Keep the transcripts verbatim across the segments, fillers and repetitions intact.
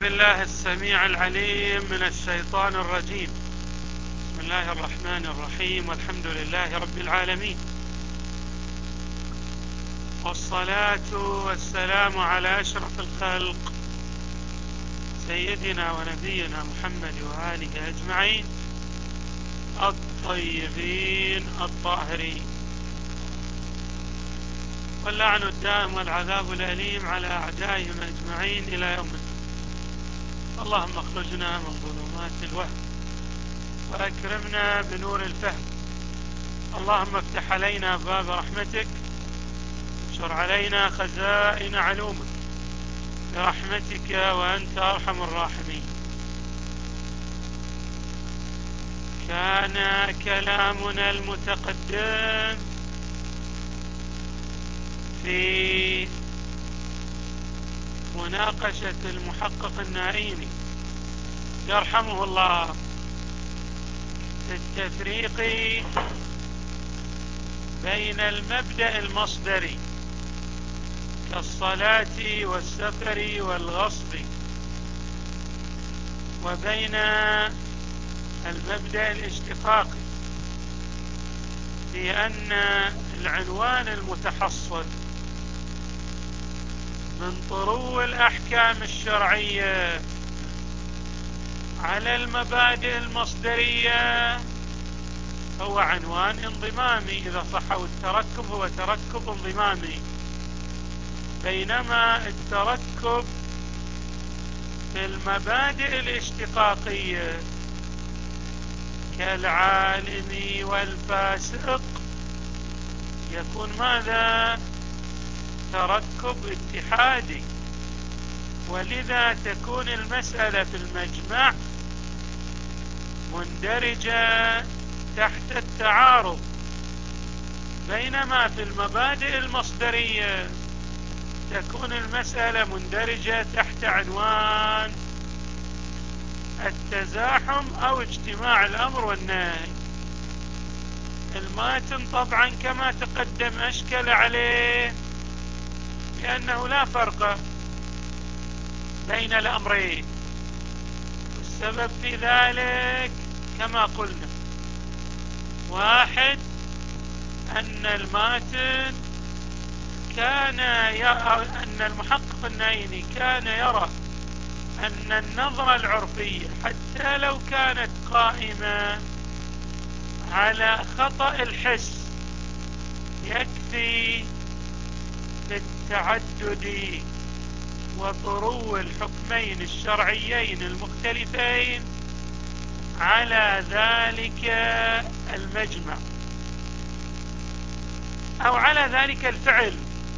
بالله السميع العليم من الشيطان الرجيم. بسم الله الرحمن الرحيم، والحمد لله رب العالمين، والصلاة والسلام على أشرف الخلق سيدنا ونبينا محمد وآله أجمعين الطيبين الطاهرين، واللعن الدائم والعذاب الأليم على أعدائهم أجمعين إلى يوم الدين. اللهم اخرجنا من ظلمات الوهم وأكرمنا بنور الفهم. اللهم افتح علينا باب رحمتك، انشر علينا خزائن علومك برحمتك وأنت أرحم الراحمين. كان كلامنا المتقدم في مناقشة المحقق النائيني يرحمه الله في التفريق بين المبدأ المصدري كالصلاة والسفر والغصب، وبين المبدأ الاشتقاقي في أن العنوان المتحصل من طرو الأحكام الشرعية على المبادئ المصدرية هو عنوان انضمامي، إذا صح التركب هو تركب انضمامي، بينما التركب في المبادئ الاشتقاقية كالعالم والفاسق يكون ماذا؟ تركب اتحادي، ولذا تكون المسألة في المجمع مندرجة تحت التعارض، بينما في المبادئ المصدرية تكون المسألة مندرجة تحت عنوان التزاحم أو اجتماع الأمر والنهي. الماتن طبعا كما تقدم أشكل عليه لأنه لا فرق بين الأمرين، والسبب في ذلك كما قلنا: واحد، أن الماتن كان يرى أن المحقق النائيني كان يرى أن النظرة العرفية حتى لو كانت قائمة على خطأ الحس يكفي في التعدد وطرو الحكمين الشرعيين المختلفين على ذلك المجمع أو على ذلك الفعل.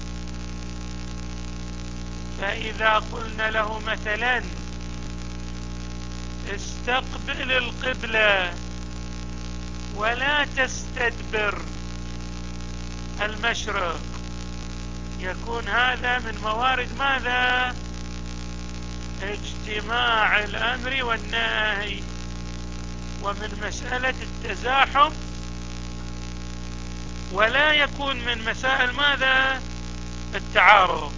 فإذا قلنا له مثلا استقبل القبلة ولا تستدبر المشرق، يكون هذا من موارد ماذا؟ اجتماع الأمر والنهي، ومن مسألة التزاحم، ولا يكون من مسائل ماذا؟ التعارض.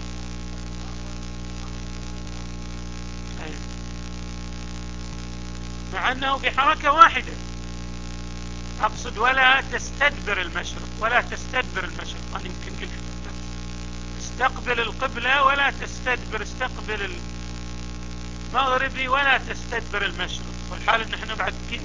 مع أنه بحركة واحدة، أقصد ولا تستدبر المشرق، ولا تستدبر المشرق، أنا يمكن قلت استقبل القبلة ولا تستدبر، استقبل المغربي ولا تستدبر المشرق، والحال ان احنا بعد كيف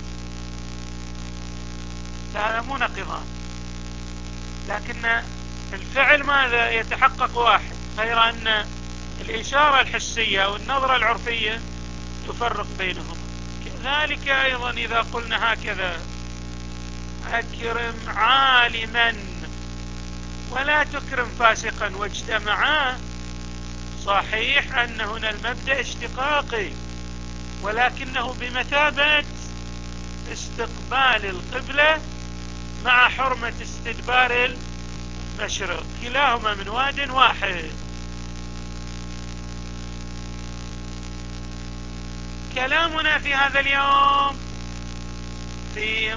هذا مو نقضان، لكن الفعل ماذا؟ يتحقق واحد، غير ان الإشارة الحسية والنظرة العرفية تفرق بينهم. كذلك أيضا إذا قلنا هكذا: أكرم عالما ولا تكرم فاسقا، واجتمعا، صحيح أن هنا المبدأ اشتقاقي، ولكنه بمثابة استقبال القبلة مع حرمة استدبار المشرق، كلاهما من واد واحد. كلامنا في هذا اليوم في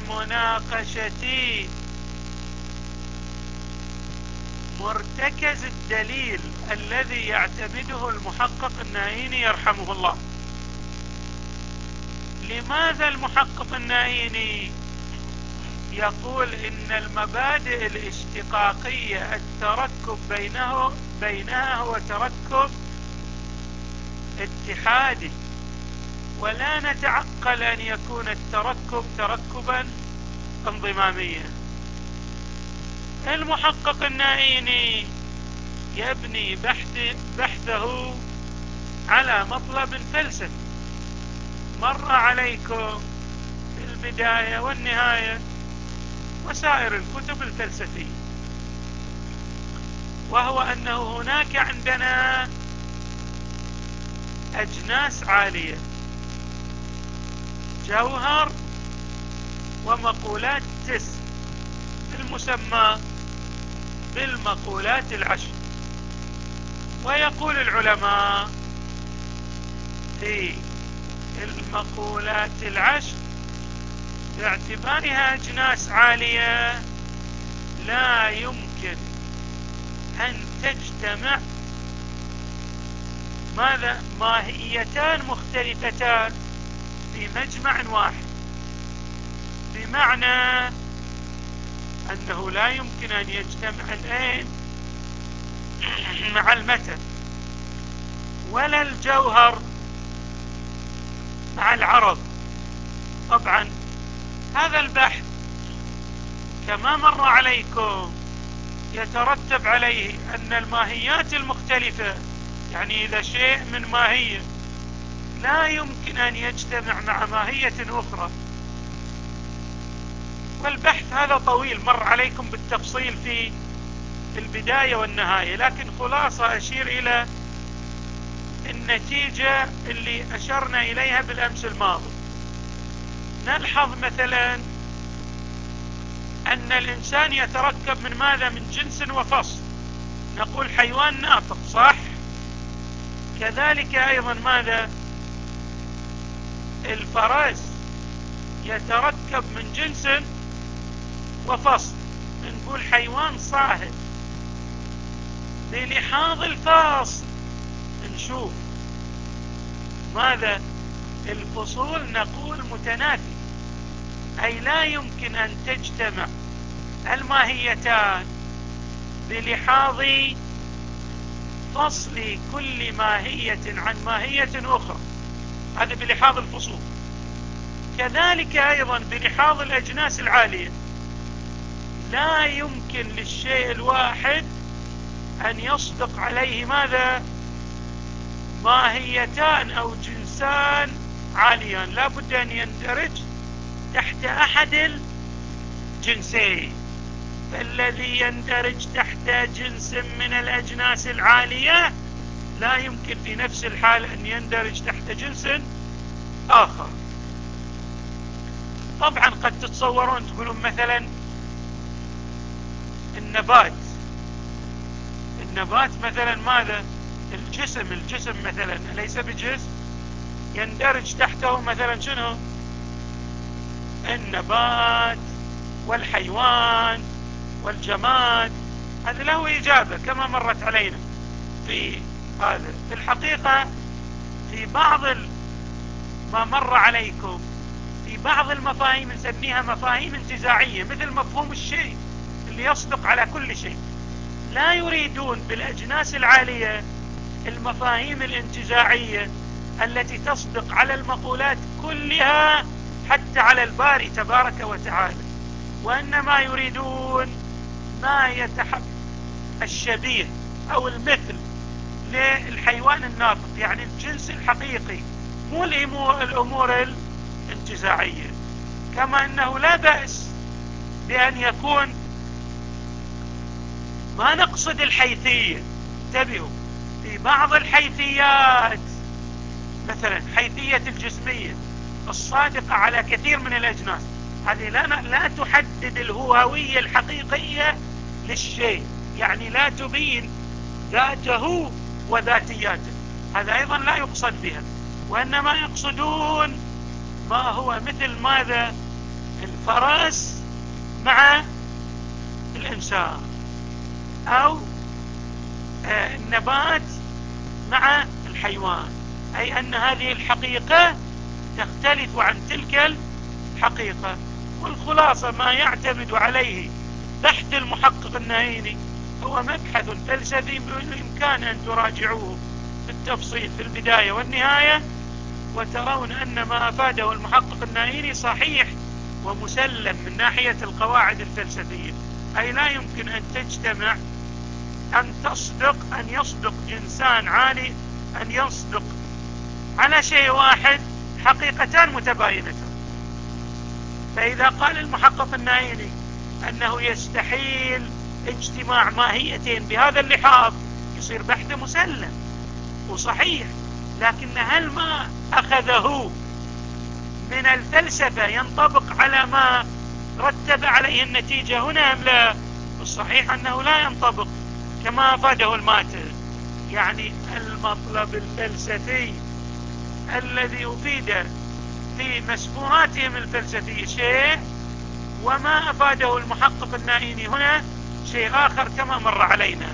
مناقشة مرتكز الدليل الذي يعتمده المحقق النايني يرحمه الله. لماذا المحقق النايني يقول إن المبادئ الاشتقاقية التركب بينه بينها هو تركب اتحادي، ولا نتعقل أن يكون التركب تركبا انضماميا؟ المحقق النايني يبني بحث بحثه على مطلب فلسفي مر عليكم في البداية والنهاية وسائر الكتب الفلسفية، وهو أنه هناك عندنا أجناس عالية، جوهر ومقولات تسع، المسمى بالمقولات العشر. ويقول العلماء في المقولات العشر باعتبارها أجناس عالية لا يمكن أن تجتمع ماذا ماهيتان مختلفتان في مجمع واحد، بمعنى أنه لا يمكن أن يجتمع العين مع المتن، ولا الجوهر مع العرض. طبعا هذا البحث كما مر عليكم يترتب عليه أن الماهيات المختلفة، يعني إذا شيء من ماهية لا يمكن أن يجتمع مع ماهية أخرى. والبحث هذا طويل مر عليكم بالتفصيل في البداية والنهاية، لكن خلاصة أشير إلى النتيجة اللي أشرنا إليها بالأمس الماضي. نلحظ مثلا أن الإنسان يتركب من ماذا؟ من جنس وفصل، نقول حيوان ناطق، صح؟ كذلك أيضا ماذا؟ الفرس يتركب من جنس وفصل، نقول حيوان صاهد. بلحاظ الفاصل نشوف ماذا؟ الفصول نقول متنافي، أي لا يمكن أن تجتمع الماهيتان بلحاظ فصل كل ماهية عن ماهية أخرى، هذا بلحاظ الفصول. كذلك أيضا بلحاظ الأجناس العالية لا يمكن للشيء الواحد أن يصدق عليه ماذا؟ ماهيتان أو جنسان عاليان، لا بد أن يندرج تحت أحد الجنسين. فالذي يندرج تحت جنس من الأجناس العالية لا يمكن في نفس الحال أن يندرج تحت جنس آخر. طبعا قد تتصورون تقولون مثلا النبات النبات مثلا ماذا؟ الجسم الجسم مثلا أليس بجسم؟ يندرج تحته مثلا شنو؟ النبات والحيوان والجماد، هذا له إجابة كما مرت علينا في هذا. في الحقيقة في بعض ما مر عليكم في بعض المفاهيم نسميها مفاهيم انتزاعية، مثل مفهوم الشيء اللي يصدق على كل شيء. لا يريدون بالأجناس العالية المفاهيم الانتزاعية التي تصدق على المقولات كلها حتى على الباري تبارك وتعالى، وإنما يريدون ما يتحقق الشبيه أو المثل للحيوان الناطق، يعني الجنس الحقيقي، مو الأمور الانتزاعية. كما أنه لا بأس بأن يكون، ما نقصد الحيثية، انتبهوا، في بعض الحيثيات مثلا حيثية الجسمية الصادقة على كثير من الأجناس، هذه لا, لا تحدد الهوية الحقيقية للشيء، يعني لا تبين ذاته وذاتياته، هذا أيضا لا يقصد بها. وإنما يقصدون ما هو مثل ماذا؟ الفرس مع الإنسان، أو النبات مع الحيوان، أي أن هذه الحقيقة تختلف عن تلك الحقيقة. والخلاصة ما يعتمد عليه بحث المحقق النايني هو مبحث فلسفي بالإمكان أن تراجعوه بالتفصيل في البداية والنهاية، وترون أن ما أفاده المحقق النايني صحيح ومسلم من ناحية القواعد الفلسفية. أي لا يمكن أن تجتمع أن تصدق أن يصدق جنسان عالي أن يصدق على شيء واحد حقيقتان متباينتان. فإذا قال المحقق النايني أنه يستحيل اجتماع ماهيتين بهذا اللحاظ، يصير بحث مسلم وصحيح، لكن هل ما أخذه من الفلسفة ينطبق على ما رتب عليه النتيجة هنا أم لا؟ الصحيح أنه لا ينطبق كما أفاده الماتر. يعني المطلب الفلسفي الذي أفيد في مسفوراتهم الفلسفية شيء، وما أفاده المحقق النايني هنا شيء آخر كما مر علينا.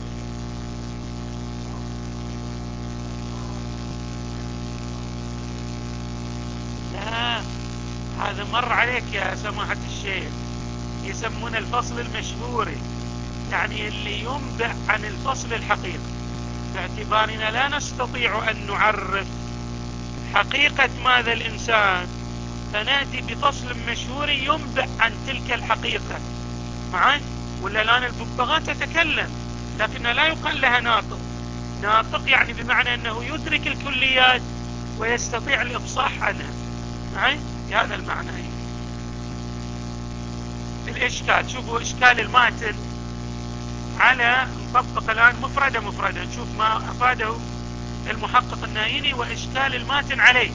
لا، هذا مر عليك يا سماحة الشيخ، يسمون الفصل المشهوري، يعني اللي ينبع عن الفصل الحقيقي، باعتبارنا لا نستطيع أن نعرف حقيقة ماذا الإنسان، فنأتي بفصل مشهوري ينبع عن تلك الحقيقة معي. ولا الآن الببغاء تتكلم لكن لا يقال لها ناطق. ناطق يعني بمعنى أنه يدرك الكليات ويستطيع الإفصاح عنها معي، هذا المعنى. الإشكال، شوفوا إشكال الماتن على نطبق الآن مفردة مفردة، نشوف ما أفاده المحقق النايني وإشكال الماتن عليه.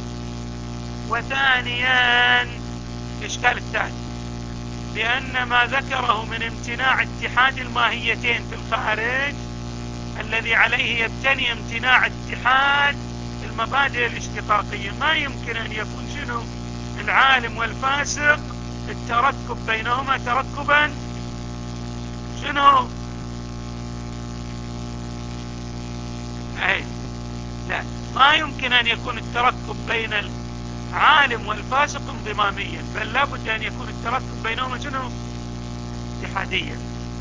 وثانيا الإشكال الثاني بأن ما ذكره من امتناع اتحاد الماهيتين في الخارج الذي عليه يبتني امتناع اتحاد المبادئ الاشتقاقية، ما يمكن أن يكون شنو العالم والفاسق التركب بينهما تركبا شنو أي لا، ما يمكن أن يكون التركب بين العالم والفاسق انضماميا، بل لابد أن يكون التركب بينهما شنو اتحاديا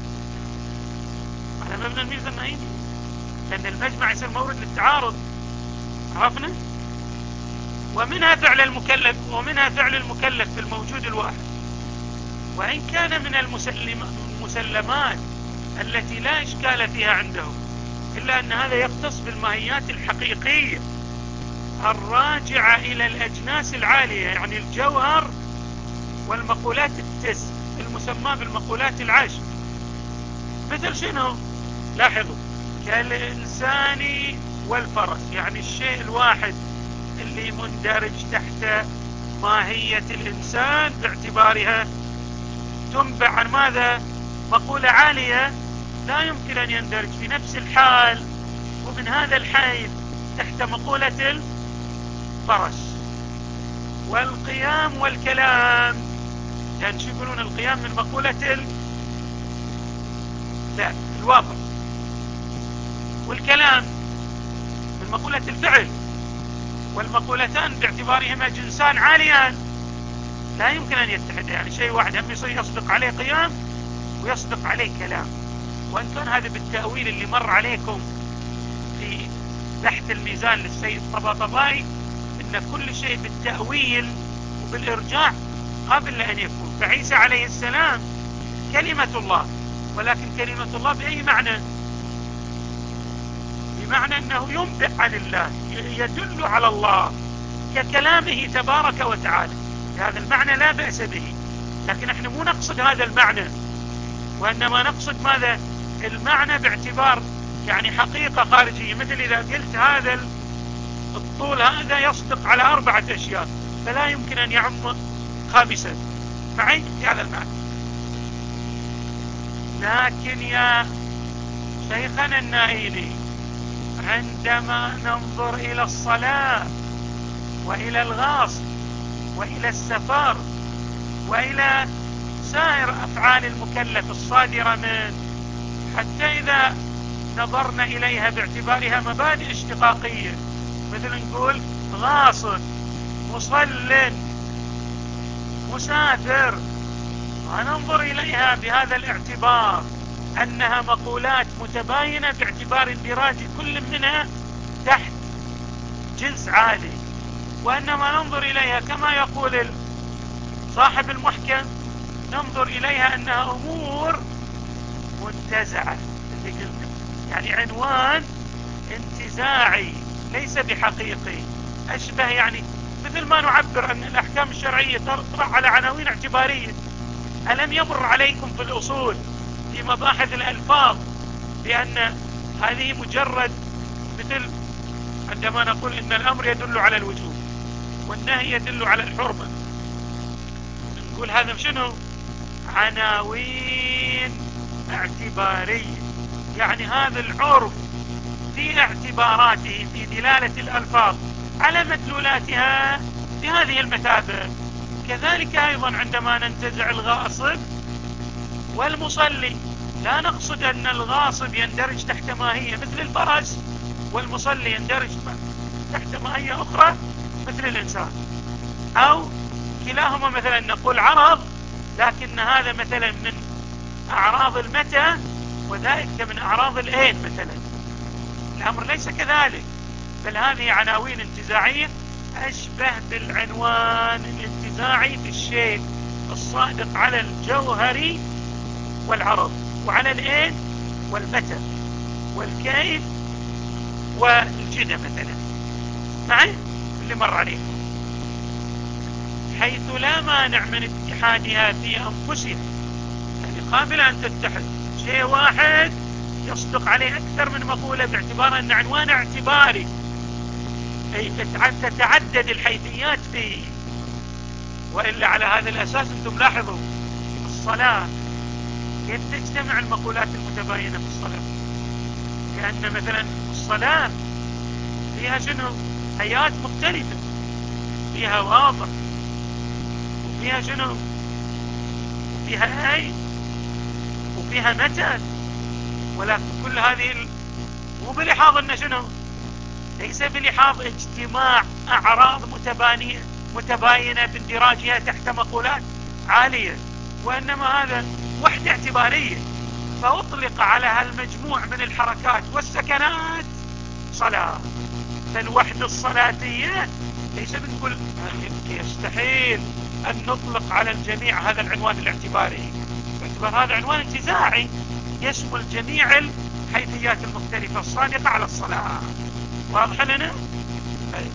على مبنى الميزة النايني، لأن المجمع يصير مورد للتعارض. عرفنا؟ ومنها فعل المكلف ومنها فعل المكلف في الموجود الواحد، وإن كان من المسلمات التي لا إشكال فيها عندهم، إلا أن هذا يختص بالماهيات الحقيقية الراجعة إلى الأجناس العالية، يعني الجوهر والمقولات التس المسمى بالمقولات العشر. مثل شنو؟ لاحظوا، كالإنسان والفرس، يعني الشيء الواحد اللي مندرج تحت ماهية الإنسان باعتبارها تنبع عن ماذا؟ مقولة عالية، لا يمكن أن يندرج في نفس الحال ومن هذا الحيث تحت مقولة الفرس. والقيام والكلام، يعني شو يقولون القيام من مقولة ال... لا الواقع، والكلام من مقولة الفعل، والمقولتان باعتبارهما جنسان عاليان لا يمكن أن يتحد، يعني شيء واحد هم يصير يصدق عليه قيام ويصدق عليه كلام. وإن كان هذا بالتأويل اللي مر عليكم في بحث الميزان للسيد طباطبائي، إن كل شيء بالتأويل وبالإرجاع قبل أن يكون. فعيسى عليه السلام كلمة الله، ولكن كلمة الله بأي معنى؟ بمعنى أنه ينبئ عن الله، يدل على الله ككلامه تبارك وتعالى. هذا المعنى لا بأس به، لكن احنا مو نقصد هذا المعنى، وإنما نقصد ماذا؟ المعنى باعتبار يعني حقيقة خارجية. مثل إذا قلت هذا الطول هذا يصدق على أربعة أشياء، فلا يمكن أن يعم خامسا معي في هذا المعنى. لكن يا شيخنا النائلي، عندما ننظر إلى الصلاة وإلى الغاصب وإلى السفر وإلى سائر أفعال المكلف الصادرة من، حتى إذا نظرنا إليها باعتبارها مبادئ اشتقاقية، مثل نقول غاصب، مصل، مسافر، وننظر إليها بهذا الاعتبار أنها مقولات متباينة باعتبار اندراج كل منها تحت جنس عالي، وإنما ننظر إليها كما يقول صاحب المحكم، ننظر إليها أنها أمور منتزعة، يعني عنوان انتزاعي ليس بحقيقي، أشبه يعني مثل ما نعبر أن الأحكام الشرعية تطرح على عناوين اعتبارية. ألم يمر عليكم في الأصول في مباحث الألفاظ بأن هذه مجرد، مثل عندما نقول إن الأمر يدل على الوجوب والنهي يدل على الحرمة، نقول هذا شنو؟ عناوين اعتبارية، يعني هذا العرف في اعتباراته في دلالة الألفاظ على مدلولاتها بهذه المثابة. كذلك أيضا عندما ننتزع الغاصب والمصلي، لا نقصد أن الغاصب يندرج تحت ماهية مثل الفرس، والمصلي يندرج تحت ماهية أخرى مثل الإنسان، أو كلاهما مثلا نقول عرض لكن هذا مثلا من أعراض المتى وذلك من أعراض الأين مثلا. الأمر ليس كذلك، بل هذه عناوين انتزاعية أشبه بالعنوان الانتزاعي في الشيء الصادق على الجوهري والعرض، وعلى الأين والمتى والكيف والجدة مثلا، معي اللي مر عليكم، حيث لا مانع من اتحادها في أنفسها، يعني قابلة أن تتحد، شيء واحد يصدق عليه أكثر من مقولة باعتبار أن عنوان اعتباري، أي تتعدد الحيثيات فيه. وإلا على هذا الأساس أنتم لاحظوا الصلاة كيف تجتمع المقولات المتباينة في الصلاة، لأن مثلا الصلاة فيها شنو؟ هيئات مختلفة، فيها واضح، وفيها شنو؟ وفيها أي، وفيها متى، ولكن كل هذه ال... مو بلحاظ أن شنو؟ ليس بلحاظ اجتماع أعراض متبانية متباينة باندراجها تحت مقولات عالية، وإنما هذا وحدة اعتبارية، فأطلق على هالمجموع من الحركات والسكنات صلاة. فالوحدة الصلاتية ليس بنقول يستحيل أن نطلق على الجميع هذا العنوان الاعتباري، باعتبار هذا عنوان انتزاعي يشمل جميع الحيثيات المختلفة الصادقة على الصلاة. واضح لنا؟ أي.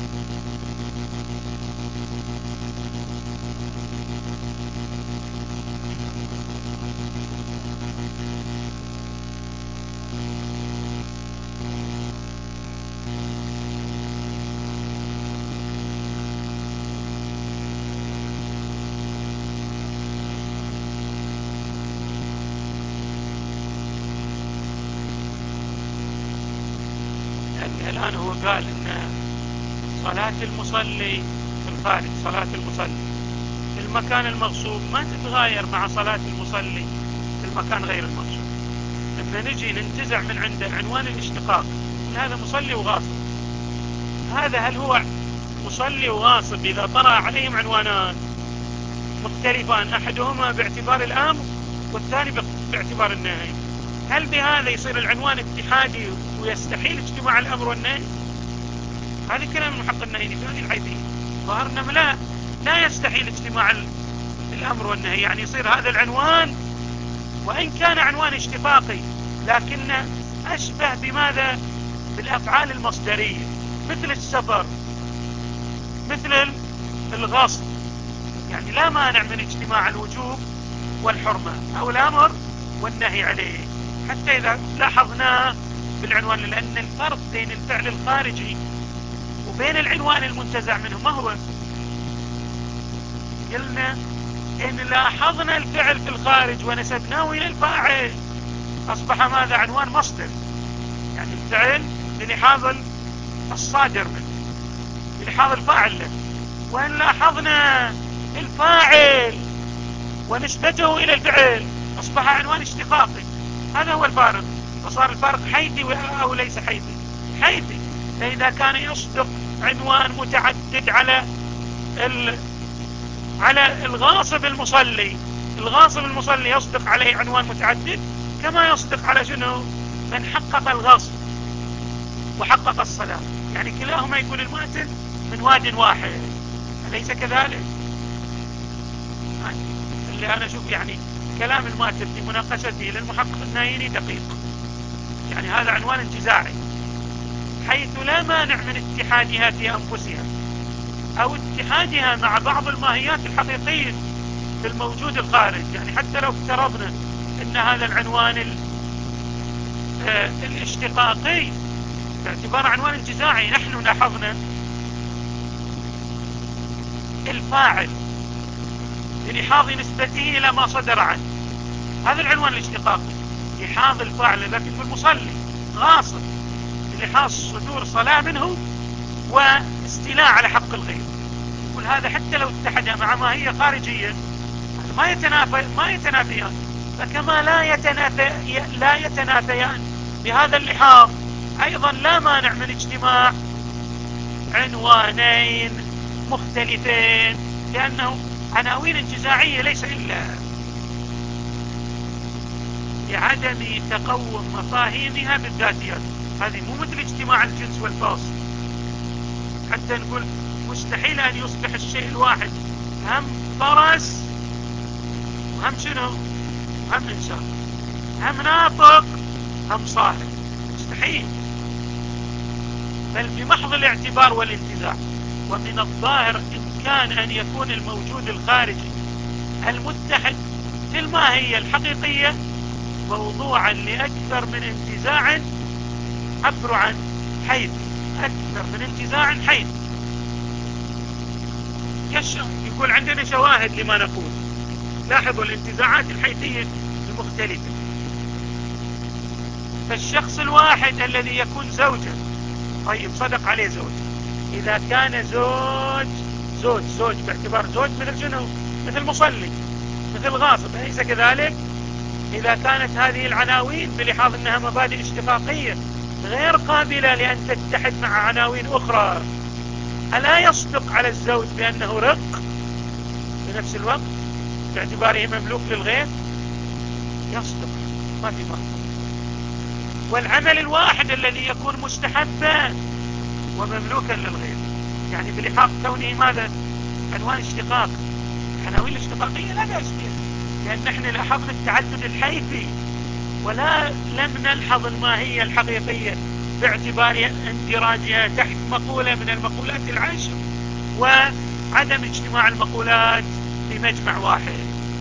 الآن هو قال إن صلاة المصلي في الخارج، صلاة المصلي في المكان المغصوب ما تتغاير مع صلاة المصلي في المكان غير المغصوب. لما نجي ننتزع من عنده عنوان الاشتقاق، هذا مصلي وغاصب، هذا هل هو مصلي وغاصب إذا طرأ عليهم عنوانان مختلفان، أحدهما باعتبار الأمر والثاني باعتبار النهي، هل بهذا يصير العنوان اتحادي ويستحيل اجتماع الأمر والنهي؟ هذا كلام المحقق النهيني في هذه الحيثية. ظهرنا لا لا يستحيل اجتماع الأمر والنهي، يعني يصير هذا العنوان وإن كان عنوان اشتقاقي لكن أشبه بماذا؟ بالأفعال المصدرية، مثل السفر، مثل الغصب، يعني لا مانع من اجتماع الوجوب والحرمة أو الأمر والنهي عليه، حتى إذا لاحظناه بالعنوان، لأن الفرق بين الفعل الخارجي وبين العنوان المنتزع منه ما هو؟ قلنا إن لاحظنا الفعل في الخارج ونسبناه إلى الفاعل أصبح ماذا؟ عنوان مصدر، يعني الفعل بلحاظ الصادر منه، بلحاظ الفاعل له. وإن لاحظنا الفاعل ونسبته إلى الفعل أصبح عنوان اشتقاقي. هذا هو الفارق. فصار الفارق حيثي أو ليس حيثي؟ حيثي. فإذا كان يصدق عنوان متعدد على ال... على الغاصب المصلي، الغاصب المصلي يصدق عليه عنوان متعدد كما يصدق على شنو؟ من حقق الغصب وحقق الصلاة. يعني كلاهما يكون الماتن من واد واحد، أليس كذلك؟ اللي أنا أشوف يعني كلام الماتن في مناقشته للمحقق النايني دقيق. يعني هذا عنوان انتزاعي، حيث لا مانع من اتحادها في أنفسها أو اتحادها مع بعض الماهيات الحقيقية في الموجود الخارج. يعني حتى لو افترضنا أن هذا العنوان ال... آه الاشتقاقي باعتبار عنوان انتزاعي، نحن لاحظنا الفاعل بلحاظ نسبته إلى ما صدر عنه، هذا العنوان الاشتقاقي، لحاظ الفاعل لكن في المصلي غاصب بلحاظ صدور صلاة منه واستيلاء على حق الغير. يقول هذا حتى لو اتحد مع ما هي خارجية ما يتنافى ما يتنافيان، فكما لا يتنافي لا يتنافيان بهذا اللحاظ، أيضا لا مانع من اجتماع عنوانين مختلفين، لأنه عناوين انتزاعية ليس إلا لعدم تقوم مفاهيمها بالذاتيات. هذه مو مثل اجتماع الجنس والفاصل، حتى نقول مستحيل أن يصبح الشيء الواحد هم فرس وهم شنو؟ هم إنسان، هم ناطق هم صاحب، مستحيل. بل بمحض الاعتبار والانتزاع. ومن الظاهر إمكان أن يكون الموجود الخارجي المتحد في الماهية الحقيقية موضوعا لأكثر من انتزاع عبر عن حيث، أكثر من انتزاع حيث. يقول عندنا شواهد لما نقول. لاحظوا الانتزاعات الحيثية المختلفة. فالشخص الواحد الذي يكون زوجا، طيب صدق عليه زوج، إذا كان زوج زوج زوج باعتبار زوج مثل شنو؟ مثل مصلي، مثل غاصب، أليس كذلك؟ إذا كانت هذه العناوين بلحاظ أنها مبادئ اشتقاقية غير قابلة لأن تتحد مع عناوين أخرى، ألا يصدق على الزوج بأنه رق بنفس الوقت باعتباره مملوك للغير؟ يصدق، ما في فرق. والعمل الواحد الذي يكون مستحبا ومملوكا للغير، يعني بلحاظ كونه ماذا؟ عنوان اشتقاق. العناوين الاشتقاقية لا بأس بها، لأن نحن لاحظنا التعدد الحيثي ولا لم نلحظ الماهية الحقيقية باعتبار اندراجها تحت مقولة من المقولات العشر وعدم اجتماع المقولات في مجمع واحد.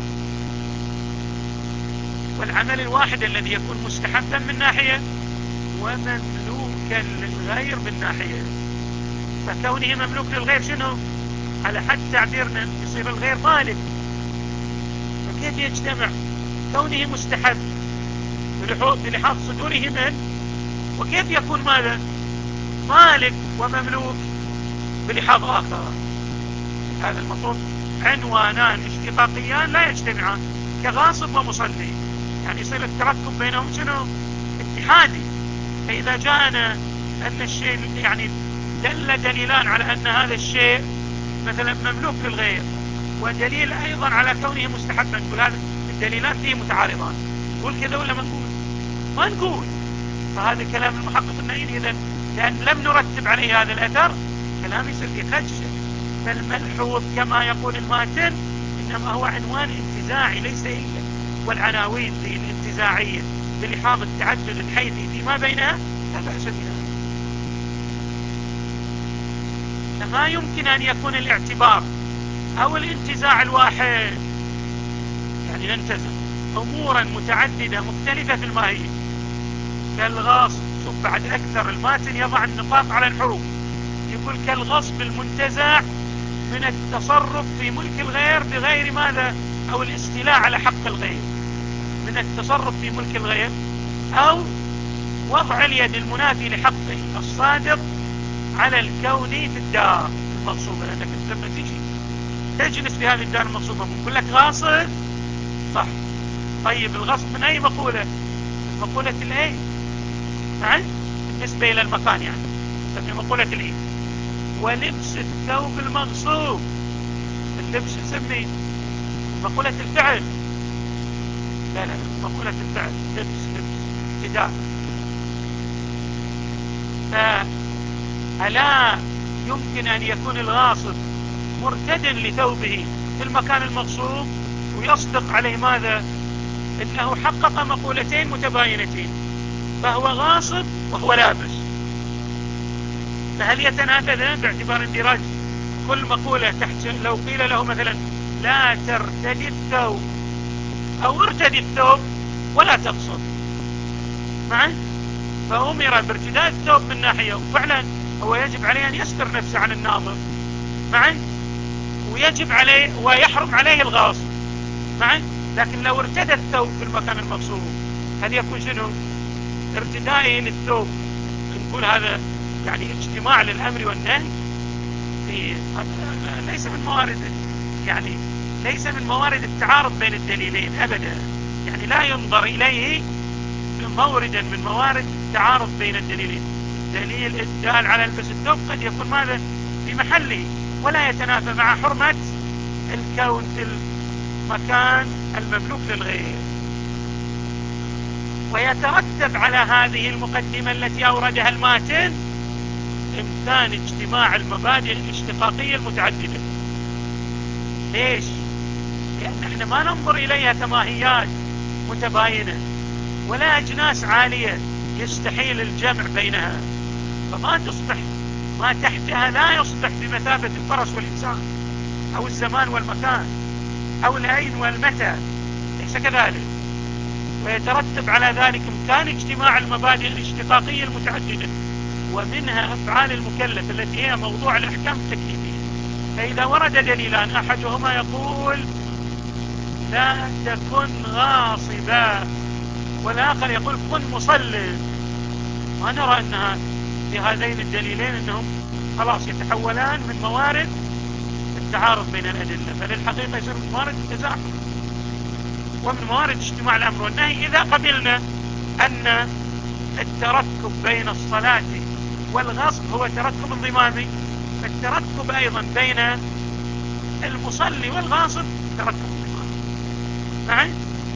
والعمل الواحد الذي يكون مستحبا من ناحية ومملوكا للغير من ناحية. فكونه مملوك للغير شنو؟ على حد تعبيرنا يصير الغير مالك، فكيف يجتمع؟ كونه مستحب بلحاظ صدوره من، وكيف يكون ماذا؟ مالك ومملوك بلحاظ آخر. هذا المفروض عنوانان اشتقاقيان لا يجتمعان كغاصب ومصلي، يعني يصير التركب بينهم شنو؟ اتحادي. فإذا جاءنا أن الشيء يعني دل دليلان على أن هذا الشيء مثلا مملوك للغير، ودليل أيضا على كونه مستحبا، نقول هذا الدليلان فيه متعارضان، نقول كذا ولا ما نقول؟ ما نقول. فهذا كلام المحقق النايني إذن لأن لم نرتب عليه هذا الأثر كلام يصير فيه خدشة. فالملحوظ كما يقول الماتن إنما هو عنوان انتزاعي ليس إلا، والعناوين ذي الانتزاعية بلحاظ التعدد الحيثي فيما بينها لا بأس بها. فما يمكن أن يكون الاعتبار أو الانتزاع الواحد، يعني ننتزع أمورا متعددة مختلفة في الماهية كالغصب. شوف بعد أكثر الماتن يضع النقاط على الحروف، يقول كالغصب المنتزع من التصرف في ملك الغير بغير ماذا؟ أو الاستيلاء على حق الغير من التصرف في ملك الغير، أو وضع اليد المنافي لحقه الصادق على الكون في الدار المغصوبة. لأنك لما تجي تجلس في هذه الدار المغصوبة بنقول لك غاصب، صح؟ طيب الغصب من أي مقولة؟ مقولة الأي معي بالنسبة إلى المكان يعني في مقولة العيد. ولبس الثوب المغصوب، اللبس نسميه مقولة الفعل، لا لا مقولة الفعل لبس لبس ابتداء. فألا يمكن أن يكون الغاصب مرتد لثوبه في المكان المغصوب ويصدق عليه ماذا؟ إنه حقق مقولتين متباينتين، فهو غاصب وهو لابس. فهل يتنافذان باعتبار اندراج كل مقولة تحت؟ لو قيل له مثلا لا ترتدي الثوب أو ارتدي الثوب ولا تقصد معي، فأمر بارتداء الثوب من ناحية، وفعلا هو يجب عليه أن يستر نفسه عن الناظر معي، ويجب عليه ويحرم عليه الغاصب معي. لكن لو ارتدى الثوب في المكان المغصوب هل يكون شنو؟ ارتدائه للثوب نقول هذا يعني اجتماع للأمر والنهي، في ليس من موارد يعني ليس من موارد التعارض بين الدليلين أبدا، يعني لا ينظر إليه موردا من موارد التعارض بين الدليلين. دليل الدال على لبس الثوب قد يكون ماذا؟ في محله ولا يتنافى مع حرمة الكون في المكان المملوك للغير. ويترتب على هذه المقدمة التي أوردها الماتن إمكان اجتماع المبادئ الاشتقاقية المتعددة. ليش؟ لأن احنا ما ننظر إليها كماهيات متباينة ولا أجناس عالية يستحيل الجمع بينها، فما تصبح ما تحتها لا يصبح بمثابة الفرس والإنسان أو الزمان والمكان أو الأين والمتى، ليس كذلك. ويترتب على ذلك إمكان اجتماع المبادئ الاشتقاقية المتعددة، ومنها أفعال المكلف التي هي موضوع الأحكام التكليفية. فإذا ورد دليلان أحدهما يقول لا تكن غاصبا والآخر يقول كن مصلٍ، ما نرى أنها في هذين الدليلين أنهم خلاص يتحولان من موارد التعارض بين الأدلة، بل الحقيقة يصير من موارد التزاحم ومن موارد اجتماع الأمر والنهي. إذا قبلنا أن التركب بين الصلاة والغصب هو تركب انضمامي، فالتركب أيضا بين المصلي والغاصب تركب انضمامي معي.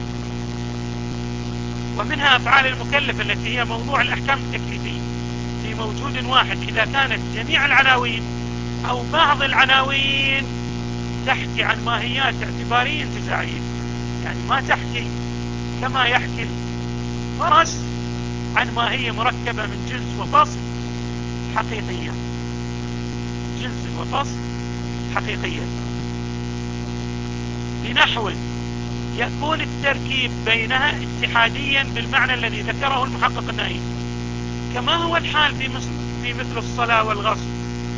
ومنها أفعال المكلف التي هي موضوع الأحكام التكليفية في موجود واحد إذا كانت جميع العناوين أو بعض العناوين تحكي عن ماهيات اعتبارية انتزاعية، يعني ما تحكي كما يحكي الفرس عن ماهية مركبة من جنس وفصل حقيقية، جنس وفصل حقيقية. لنحو يكون التركيب بينها اتحاديا بالمعنى الذي ذكره المحقق النهائي، كما هو الحال في مثل, في مثل الصلاة والغصب.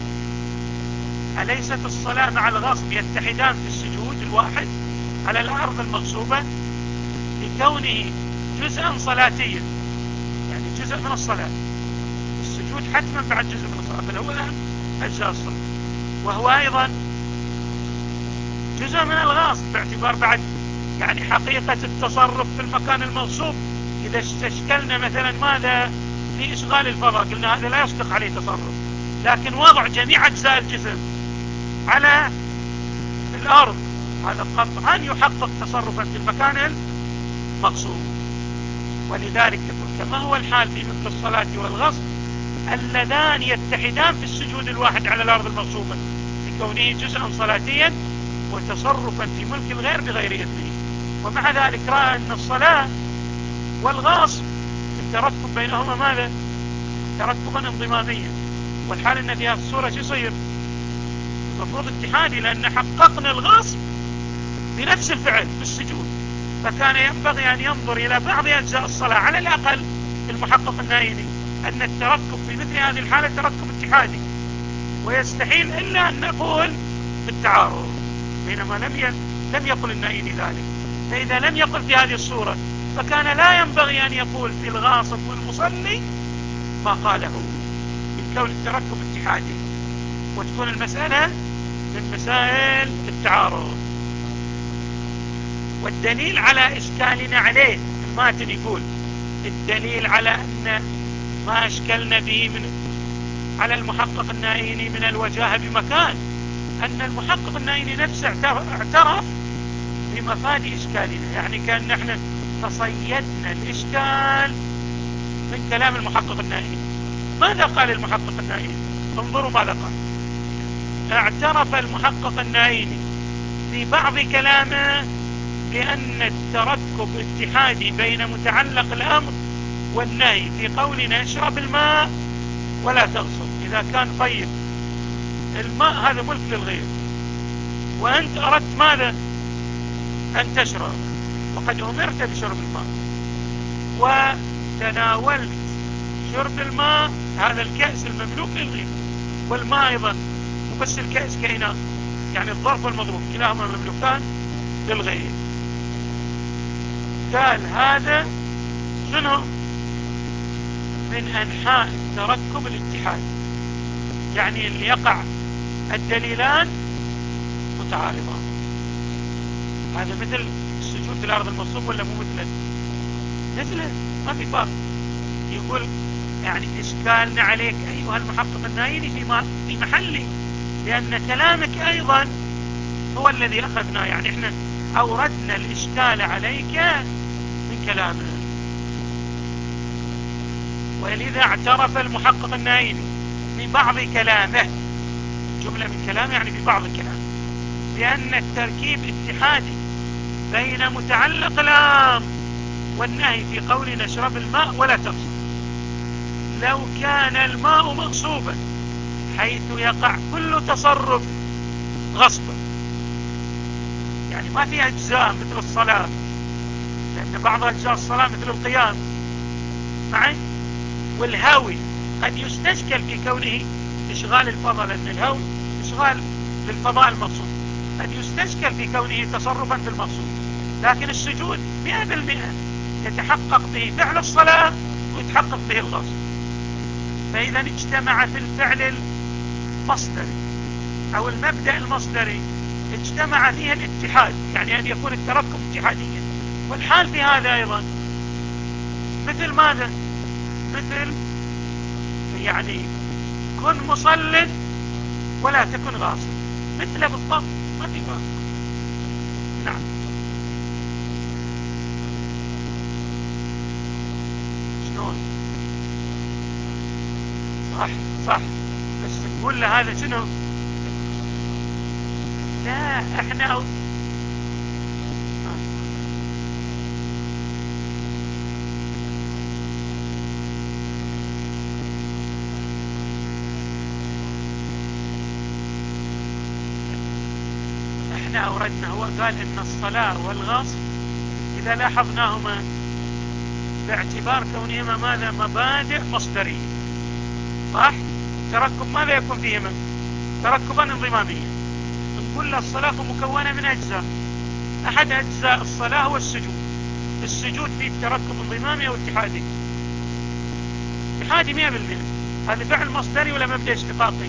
أليست الصلاة مع الغصب يتحدان في السجود الواحد على الأرض المغصوبة لكونه جزءا صلاتيا، يعني جزء من الصلاة، السجود حتما بعد جزء من الصلاة بل هو أهم أجزاء الصلاة، وهو أيضا جزء من الغصب باعتبار بعد يعني حقيقة التصرف في المكان المغصوب. إذا استشكلنا مثلا ماذا في إشغال الفضاء قلنا هذا لا يصدق عليه تصرف، لكن وضع جميع أجزاء الجسم على الأرض هذا قطعا يحقق تصرفا في المكان المغصوب. ولذلك يقول كما هو الحال في مثل الصلاة والغصب اللذان يتحدان في السجود الواحد على الأرض المغصوبة لكونه جزءا صلاتيا وتصرفا في ملك الغير بغير إذنه. ومع ذلك رأى أن الصلاة والغصب التركب بينهما ماذا؟ تركبا انضماميا، والحال أن في هذه الصورة يصير المفروض اتحادي لأن حققنا الغصب بنفس الفعل في السجود، فكان ينبغي أن ينظر إلى بعض أجزاء الصلاة على الأقل المحقق النائمي أن التركب في مثل هذه الحالة تركب اتحادي، ويستحيل إلا أن نقول بالتعارض، بينما لم ي... لم يقل النائمي ذلك. فإذا لم يقل في هذه الصورة فكان لا ينبغي أن يقول في الغاصب والمصلي ما قاله من كون التركب اتحادي، وتكون المسألة من مسائل التعارض. والدليل على إشكالنا عليه الماتن يقول الدليل على أن ما أشكلنا به من على المحقق النائيني من الوجاهة بمكان، أن المحقق النائيني نفسه اعترف بمفاد إشكالنا، يعني كأن نحن تصيدنا الإشكال من كلام المحقق النائيني. ماذا قال المحقق النائيني؟ انظروا ماذا قال. اعترف المحقق النائيني في بعض كلامه بأن التركب اتحادي بين متعلق الأمر والنهي في قولنا اشرب الماء ولا تغسل. إذا كان طيب الماء هذا ملك للغير، وأنت أردت ماذا؟ أن تشرب، وقد أمرت بشرب الماء، وتناولت شرب الماء، هذا الكأس المملوك للغير، والماء أيضا بس الكأس كإناء، يعني الظرف والمضروب كلاهما مملوكان للغير. قال هذا شنو؟ من أنحاء التركب الاتحادي، يعني اللي يقع الدليلان متعارضان. هذا مثل السجود في الأرض المصوب ولا مو مثله؟ مثله، ما في فرق. يقول يعني إشكالنا عليك أيها المحقق النائيني في في محله، لأن كلامك أيضا هو الذي أخذناه، يعني إحنا أوردنا الإشكال عليك من كلامه. ولذا اعترف المحقق النائيني في بعض كلامه، جملة من كلامه يعني في بعض كلامه، بأن التركيب اتحادي بين متعلق الأمر والنهي في قول نشرب الماء ولا تغسل. لو كان الماء مغصوبا حيث يقع كل تصرف غصبا، يعني ما في أجزاء مثل الصلاة، لأن بعض أجزاء الصلاة مثل القيام معي، والهوي قد يستشكل في كونه إشغال الفضاء، لأن الهوي إشغال للفضاء المقصود، قد يستشكل في كونه تصرفا في المقصود. لكن السجود مئة بالمئة يتحقق به فعل الصلاة ويتحقق به الغصب. فإذا اجتمع في الفعل المصدري أو المبدأ المصدري اجتمع فيه الاتحاد، يعني أن يكون التركب اتحاديا. والحال في هذا أيضا مثل ماذا؟ مثل يعني كن مصل ولا تكن غاصب، مثله بالضبط، ما في فرق. نعم. شلون؟ صح صح، بس نقول له هذا شنو؟ لا احنا أو... احنا اوردنا، هو قال ان الصلاة والغصب اذا لاحظناهما باعتبار كونهما ماذا؟ مبادئ مصدرية، صح؟ تركب ماذا يكون فيهما؟ تركبا انضماميا. نقول الصلاة مكونة من أجزاء، أحد أجزاء الصلاة هو السجود. السجود فيه تركب انضمامي أو اتحادي؟ اتحادي مئة بالمئة. هذا فعل مصدري ولا مبدأ اشتقاقي؟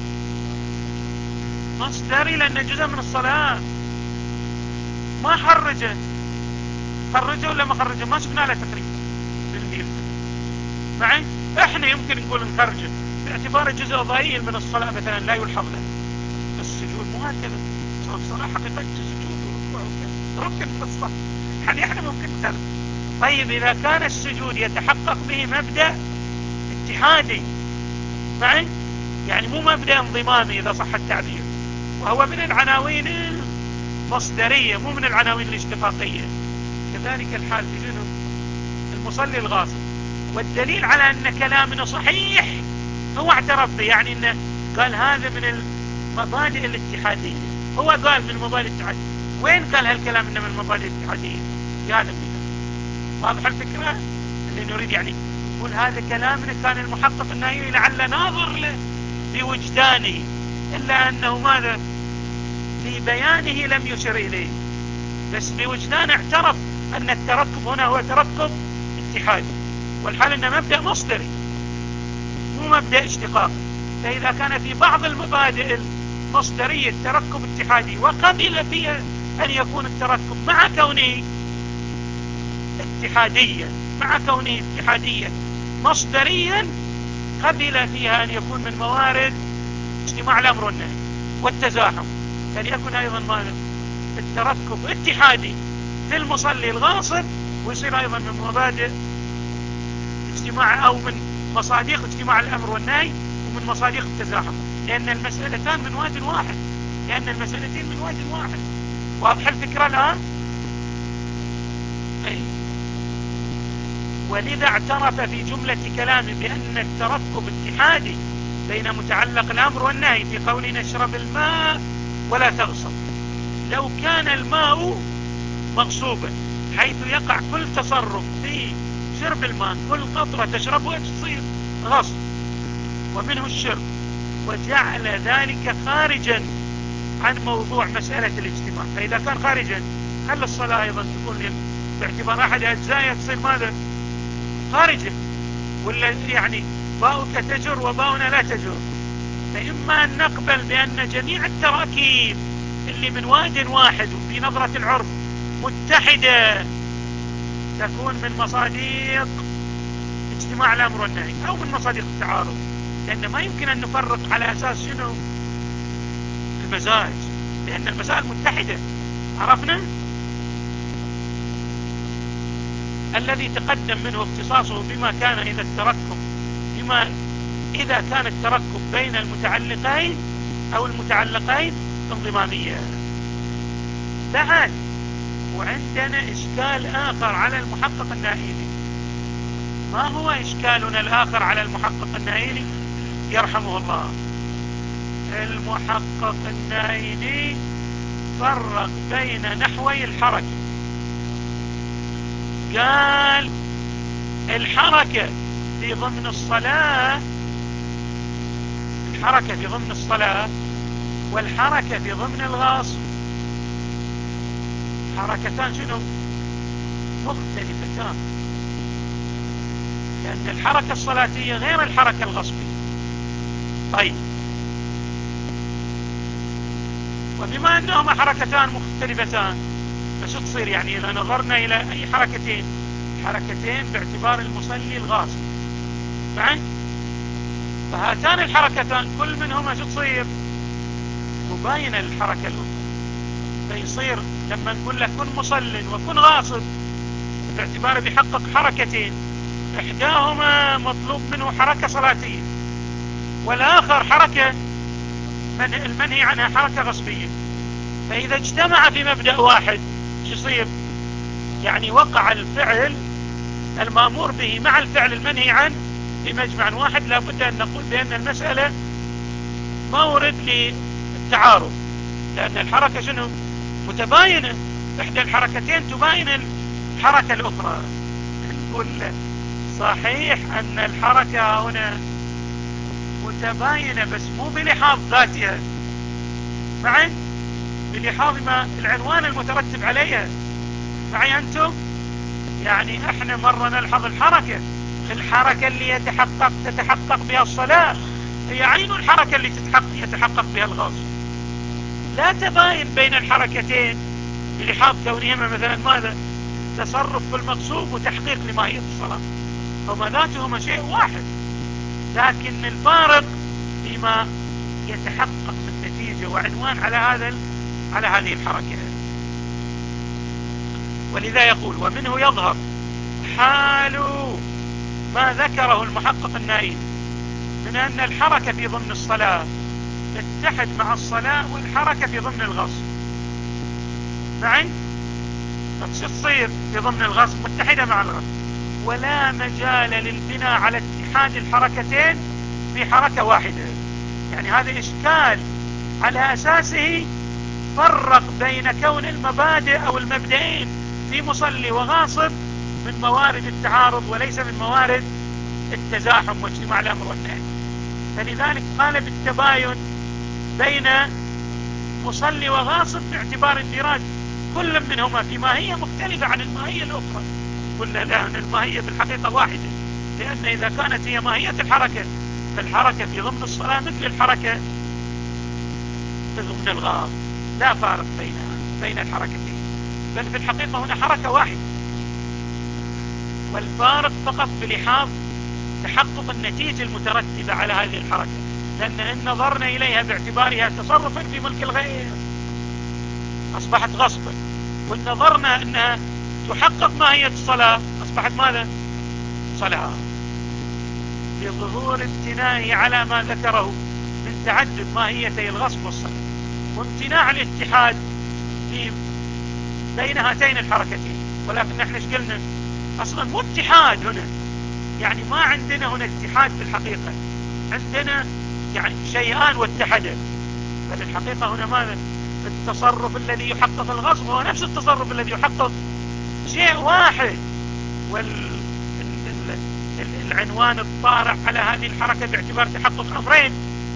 مصدري، لأنه جزء من الصلاة. ما خرجه، خرجه ولا ما خرجه؟ ما شفنا له تخريج بالميل معي. احنا يمكن نقول نخرجه باعتباره جزء ضئيل من الصلاة مثلا لا يلحظ له. السجود مو هكذا، الصلاة حقيقة سجود وركوع ركن في الصلاة، يعني احنا ممكن نخرج. طيب إذا كان السجود يتحقق به مبدأ اتحادي معي، يعني مو مبدأ انضمامي إذا صح التعبير، وهو من العناوين المصدرية مو من العناوين الاشتقاقية، كذلك الحال في جنب المصلي الغاصب. والدليل على أن كلامنا صحيح هو اعترف به، يعني أنه قال هذا من المبادئ الاتحادية. هو قال من المبادئ الاتحادية، وين قال هالكلام انه من المبادئ الاتحادية؟ في هذا المثال واضح الفكرة اللي نريد، يعني نقول هذا كلامنا كان المحقق النائيني لعل ناظر له بوجدانه، إلا أنه ماذا؟ في بيانه لم يشر إليه، بس بوجدانه اعترف أن التركب هنا هو تركب اتحادي، والحال أنه مبدأ مصدري مو مبدأ اشتقاقي. فإذا كان في بعض المبادئ المصدرية التركب اتحادي وقبل فيها أن يكون التركب مع كونه اتحاديا مع كونه اتحاديا مصدريا قبل فيها أن يكون من موارد اجتماع الأمر والنهي والتزاحم، فليكن أيضا ماذا؟ التركب اتحادي في المصلي الغاصب، ويصير أيضا من مبادئ اجتماع أو من مصادق اجتماع الأمر والنهي ومن مصادق التزاحم، لأن المسألتان من واد واحد، لأن المسألتين من واد واحد. واضح الفكرة الآن؟ أي. ولذا اعترف في جملة كلامه بأن التركب اتحادي بين متعلق الأمر والنهي في قولنا اشرب الماء ولا تغصب. لو كان الماء مغصوبا حيث يقع كل تصرف في شرب الماء، كل قطرة تشربها تصير غصب ومنه الشرب، وجعل ذلك خارجا عن موضوع مسألة الاجتماع. فإذا كان خارجا هل الصلاة أيضا تكون باعتبار أحد أجزائها تصير ماذا؟ خارجة، ولا يعني باؤك تجر وباؤنا لا تجر. فإما أن نقبل بأن جميع التراكيب اللي من واد واحد وفي نظرة العرف متحدة تكون من مصادق اجتماع الأمر والنهي أو من مصادق التعارض، لأن ما يمكن أن نفرق على أساس شنو؟ المزاج، لأن المسائل متحدة. عرفنا؟ الذي تقدم منه اختصاصه بما كان إذا التركب بما إذا كان التركب بين المتعلقين أو المتعلقين انضمامية. بعد وعندنا إشكال آخر على المحقق النائلي. ما هو إشكالنا الآخر على المحقق النائلي يرحمه الله؟ المحقق النائلي فرق بين نحوي الحركة. قال الحركة في ضمن الصلاة الحركة في ضمن الصلاة والحركة في ضمن الغصب حركتان شنو؟ مختلفتان، لأن الحركة الصلاتية غير الحركة الغصبية. طيب، وبما أنهما حركتان مختلفتان فشو تصير؟ يعني إذا نظرنا إلى أي حركتين حركتين باعتبار المصلي الغاصب معي، فهاتان الحركتان كل منهما شو تصير؟ مباينة للحركة الأخرى. فيصير لما نقول له كن مصل وكن غاصب باعتباره بيحقق حركتين، إحداهما مطلوب منه حركة صلاتية والآخر حركة من المنهي عنها حركة غصبية. فإذا اجتمع في مبدأ واحد شو يصير؟ يعني وقع الفعل المأمور به مع الفعل المنهي عنه في مجمع واحد. لابد أن نقول بأن المسألة مورد للتعارض، لأن الحركة شنو؟ متباينة، إحدى الحركتين تباين الحركة الأخرى. نقول صحيح أن الحركة هنا متباينة بس مو بلحاظ ذاتها، معي بلحاظ ما العنوان المترتب عليها. معي أنتم؟ يعني احنا مرة نلحظ الحركة الحركة اللي يتحقق تتحقق بها الصلاة هي عين الحركة اللي تتحقق يتحقق بها الغصب، لا تباين بين الحركتين بلحاظ كونهما مثلا ماذا؟ تصرف في المقصود وتحقيق لماهية الصلاة، هما ذاتهما شيء واحد، لكن الفارق فيما يتحقق من نتيجة وعنوان على هذا على هذه الحركة. ولذا يقول ومنه يظهر حال ما ذكره المحقق النائلي من أن الحركة في ضمن الصلاة تتحد مع الصلاة والحركة في ضمن الغصب. معي؟ تصير في ضمن الغصب متحدة مع الغصب، ولا مجال للبناء على اتحاد الحركتين في حركة واحدة. يعني هذا إشكال على أساسه فرق بين كون المبادئ أو المبدئين في مصلي وغاصب من موارد التعارض وليس من موارد التزاحم واجتماع الأمر والنهي. فلذلك قال بالتباين بين مصلي وغاصب باعتبار اندراج كل منهما في ماهية مختلفة عن الماهية الأخرى. قلنا لأن الماهية بالحقيقة واحدة، لأن إذا كانت هي ماهية الحركة فالحركة في ضمن الصلاة مثل الحركة في ضمن الغاصب، لا فارق بينها بين الحركتين، بل في الحقيقة هنا حركة واحدة، والفارق فقط بلحاظ تحقق النتيجة المترتبة على هذه الحركة، لأن إن نظرنا إليها باعتبارها تصرفا في ملك الغير أصبحت غصبا، وإن نظرنا أنها تحقق ماهية الصلاة أصبحت ماذا؟ صلاة. بظهور امتناعه على ما ذكره من تعدد ماهيتي الغصب والصلاة، وامتناع الاتحاد في بين هاتين الحركتين. ولكن نحن ايش قلنا؟ اصلا مو اتحاد هنا، يعني ما عندنا هنا اتحاد في الحقيقة، عندنا يعني شيئان واتحدا، بل الحقيقة هنا ماذا؟ التصرف الذي يحقق الغصب هو نفس التصرف الذي يحقق شيء واحد. والعنوان الطارئ على هذه الحركة باعتبار تحقق امرين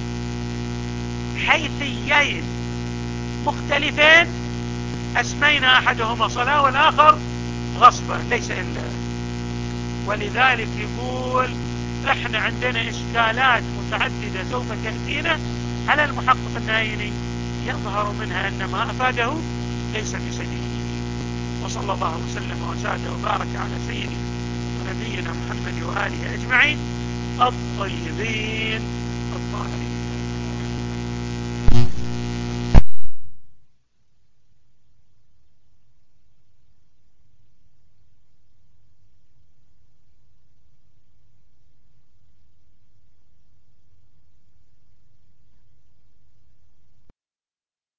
حيثيين مختلفين اسمينا احدهما صلاة والاخر غصبا، ليس الا. ولذلك يقول احنا عندنا اشكالات متعددة سوف تأتينا على المحقق النايني يظهر منها ان ما افاده ليس بسديد. وصلى الله وسلم وزاد وبارك على سيدنا ونبينا محمد وآله اجمعين الطيبين الطاهرين.